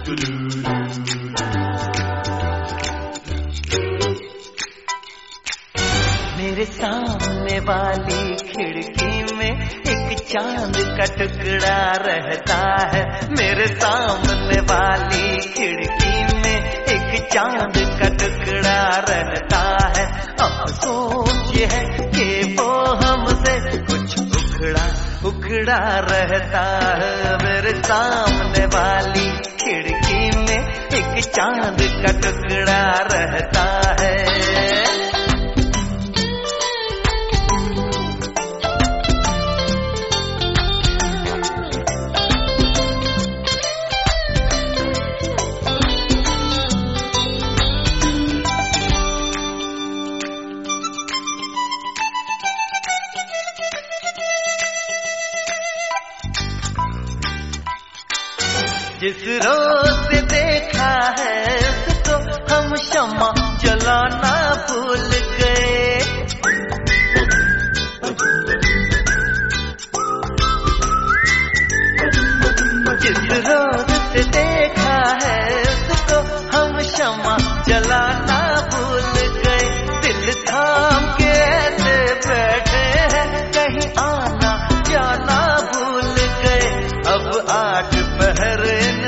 मेरे सामने वाली खिड़की में एक चांद का टुकड़ा रहता है। मेरे सामने वाली खिड़की में एक चांद का टुकड़ा रहता है। अफसोस ये है कि वो हमसे कुछ उखड़ा रहता है। मेरे सामने वाली खिड़की में एक चांद का टुकड़ा रहता है। जिस रोज देखा है उसको हम शम्मा जलाना भूल गए। जिस रोज से देखा है उसको हम शम्मा जलाना भूल गए। दिल थाम के ऐसे बैठे हैं कहीं आना जाना भूल गए। अब 8 पहर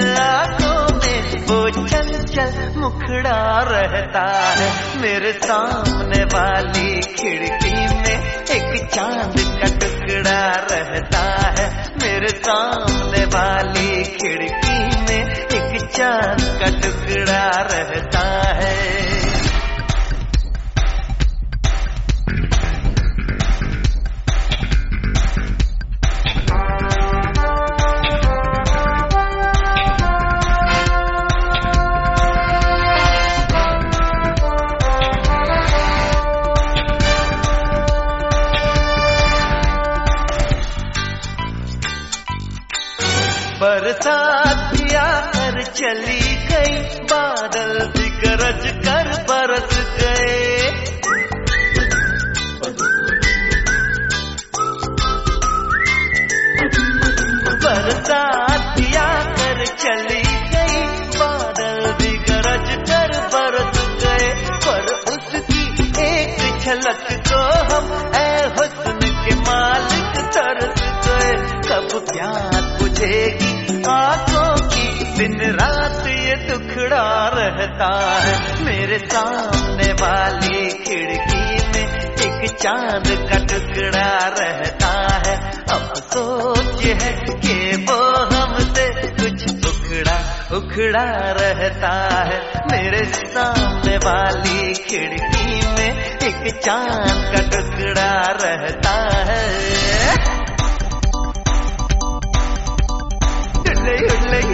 मुखड़ा रहता है। मेरे सामने वाली खिड़की में एक चांद का टुकड़ा रहता है। मेरे सामने वाली खिड़की में एक चांद का टुकड़ा रहता है। बरसात भी आकर चली गई, बादल भी गरज कर बरस गए। बरसात भी आकर चली गई, बादल भी गरज कर बरस गए। पर उसकी एक झलक को हम ऐ हुस्न के मालिक तरस गए। कब प्यास बुझेगी आंखों की, दिन रात ये दुखड़ा रहता है। मेरे सामने वाली खिड़की में एक चांद का टुकड़ा रहता है। अफसोस ये है कि वो हमसे कुछ उखड़ा रहता है। मेरे सामने वाली खिड़की में एक चांद का टुकड़ा रहता है।